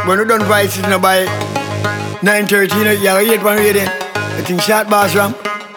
When we done vices in the by 9:13, you have 8 one rating. I think shot boss ram.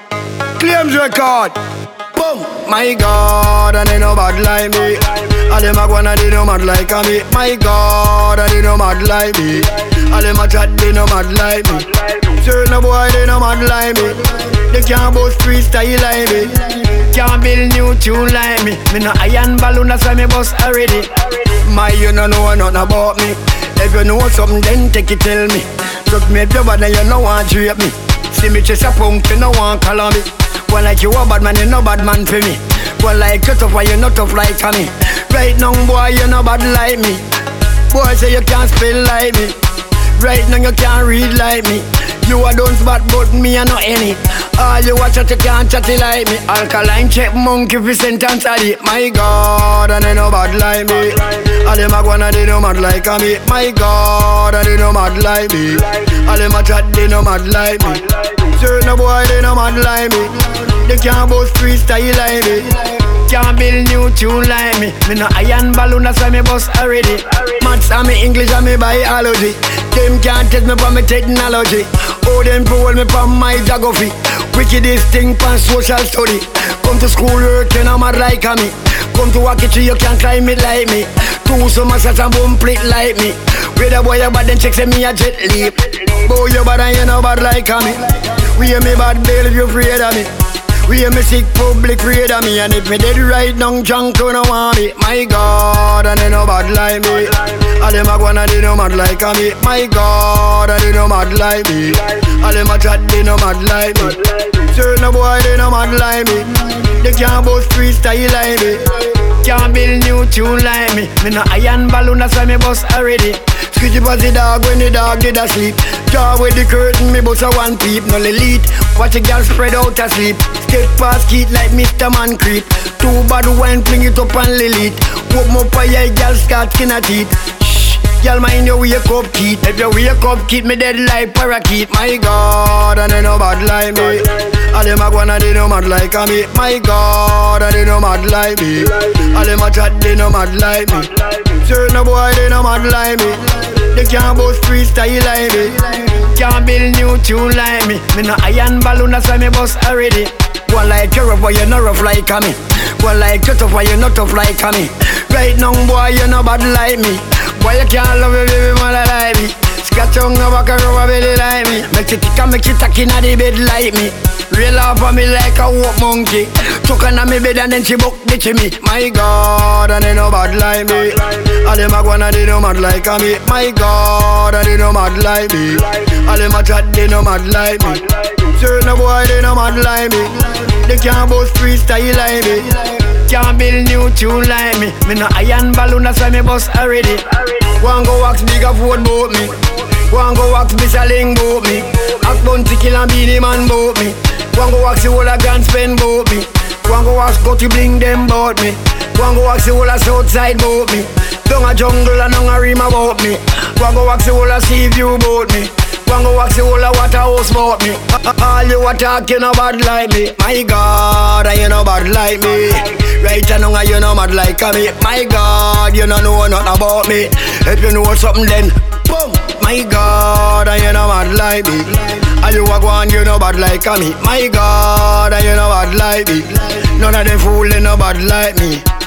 Claims record. Boom. My God, and they no bad like me. All them a go and they no mad like me. My God, and they no mad like me. All them a chat, they no mad like me. Certain boy, they no mad like me. They can't boast freestyle like me. Can't build new tune like me. Me no iron balloon, that's why me bust already. My, you no know nothing about me. If you know something, then take it, tell me. Took me up your bad, and you no want to drape me. See me chase a punk, you no want call on me. One like you a bad man, you no bad man for me. One like you tough, you no tough like me. Right now, boy, you no bad like me. Boy, say you can't spell like me. Right now, you can't read like me. You a don't bad, but me a no any. All you watch out, you can't chat it like me. Alkaline check monkey fi sentence a day. My God, and they no bad like me. All them a go and they no mad like me. My God, and they no mad like me. All them a chat, they no mad like me. Certain boy, they no mad like me. They can't boast freestyle like me. Can't build new tune like me. Me no iron balloon, that's why me bust already. Maths and me English and me biology. Them can't test me from me technology. Oh, them pull me from my geography. Wickedest thing from social study. Come to school work, you know mad like me. Come to walk it tree, you can't climb it like me. Two summer shots and boom plate like me. With a boy you bad, then check say me a jet leap. Boy you bad and you know bad like me. We hear me bad bail if you afraid of me. We hear me sick public afraid of me. And if me dead right now drunk you no want me. My God, and they no bad like me. All them a go and they no mad like me. My God, and they no mad like me. All them a chat, they no mad like me. Certain boy, they no mad like me. They can't boast freestyle like me. Can't build new tune like me. Me no iron balloon, that's why me bust already. Squidgy was the dog when the dog did asleep. Jaw with the curtain, me bust a one peep. No elite, watch a girl spread out asleep. Step past Keith like Mr. Man creep. Too bad wine, fling it up and Lilith. Woke me up a yeah, girl scat skin a teeth. Y'all mind you wake up, Keith. If you wake up, Keith, me dead like parakeet. My God, and they no bad like me. All them a go and they no mad like me. My God, and they no mad like me. All them a chat, they no mad like me. Certain boy, they no mad like me. They can't boast freestyle like me. Can't build new tune like me. Me no iron balloon, that's why me bust already. One like you rough, but you no rough like me. One like you tough, but you not tough like me. Right now, boy, you no bad like me. Boy, you can't love me, baby, mother like me. Scratch on the back and rubber belly like me. Make you tick and make you tack inna the bed like me. Real off on me like a walk monkey. Tuck on me bed and then she buck the chimney. My God, and they no bad like me. All them a go and they no mad like me. My God, and they no mad like me. All them a chat, they no mad like me. Certain boy, they no mad like me. They can't boast freestyle like me. Can't build new tune like me. Me no iron balloon, that's why me bust already. One go wax big a food boat me. One go wax Michelin boat me. Act Bounty Kill and Beenie Man boat me. One go wax the whole a Grand Spend boat me. One go wax Got to Bling them boat me. One go wax the whole a Southside boat me. Down a jungle and down a rim about me. One go wax the whole a Sea View boat me. One go wax the whole a Waterhouse boat me. All you a talk you no bad like me. My God, you no bad like me. Right now you no mad like me. My God, you no know nothing about me. If you know something then boom. My God, you no mad like me. All you a go and you no bad like me. My God, you no bad like me. None of them fool they no bad like me.